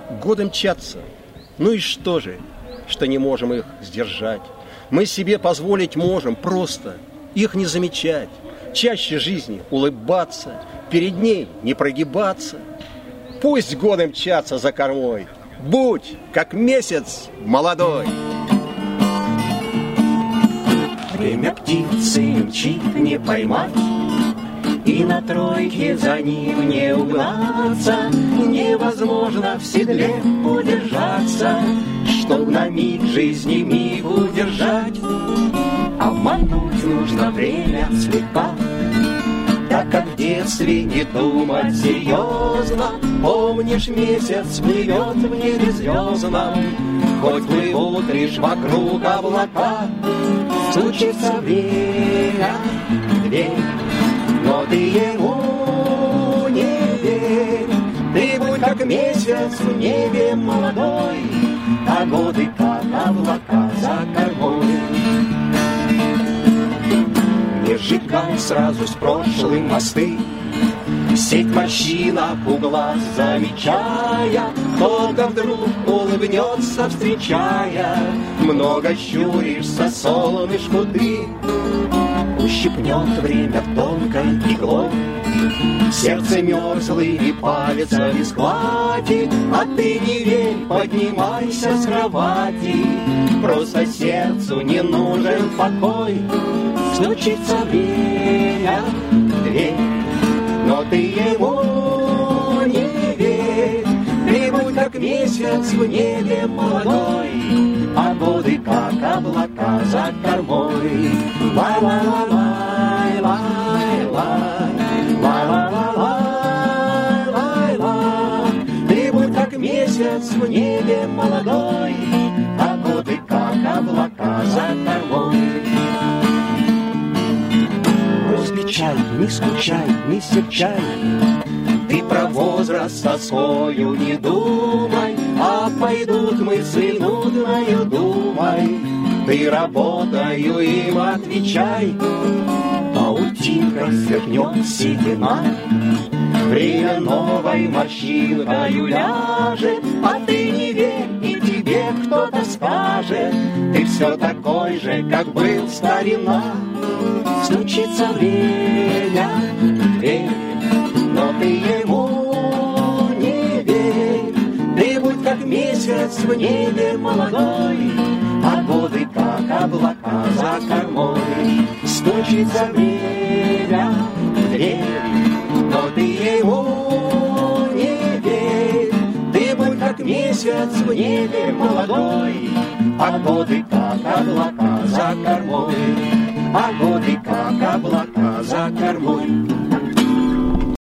Годы мчатся. Ну и что же, что не можем их сдержать? Мы себе позволить можем просто их не замечать, чаще жизни улыбаться, перед ней не прогибаться. Пусть годы мчатся за кормой, будь как месяц молодой. Время птицы мчит не поймать, и на тройке за ним не угнаться. Невозможно в седле удержаться, чтоб на миг жизни миг удержать. Обмануть нужно время слегка, так как в детстве не думать серьезно. Помнишь, месяц плывет в небе звездном, хоть плывут лишь вокруг облака. Случится время, дверь, но ты ему не верь. Ты будь как месяц в небе молодой, а годы как облака за кормой. Не сжигай сразу с прошлым мосты, сеть морщинок у глаз замечая. Кто-то вдруг улыбнется, встречая. Много щуришься, солнышку ты. Ущипнет время тонкой иглой, сердце мерзлый и палец не схватит. А ты не верь, поднимайся с кровати, просто сердцу не нужен покой. Случится время, дверь, но ты ему не верь. Ты будь как месяц в небе молодой, а годы как облака за кормой. Лай-лай-лай, лай-лай, лай-лай-лай, лай-лай. Ты будь как месяц в небе молодой, а годы как облака за кормой. Различай, не скучай, не серчай, ты про возраст с тоскою не думай, а пойдут мысли нудною думай. Ты работаю им отвечай, паутинкой свернет седина, время новой морщинкою ляжет. А ты не верь, и тебе кто-то скажет, ты все такой же, как был старина. Случится время, верь, но ты ему не верь. Ты будь как месяц в небе молодой, а годы как облака за кормой. Случится время, верь, но ты ему не верь. Ты будь как месяц в небе молодой, а годы как облака за кормой. А годы как облака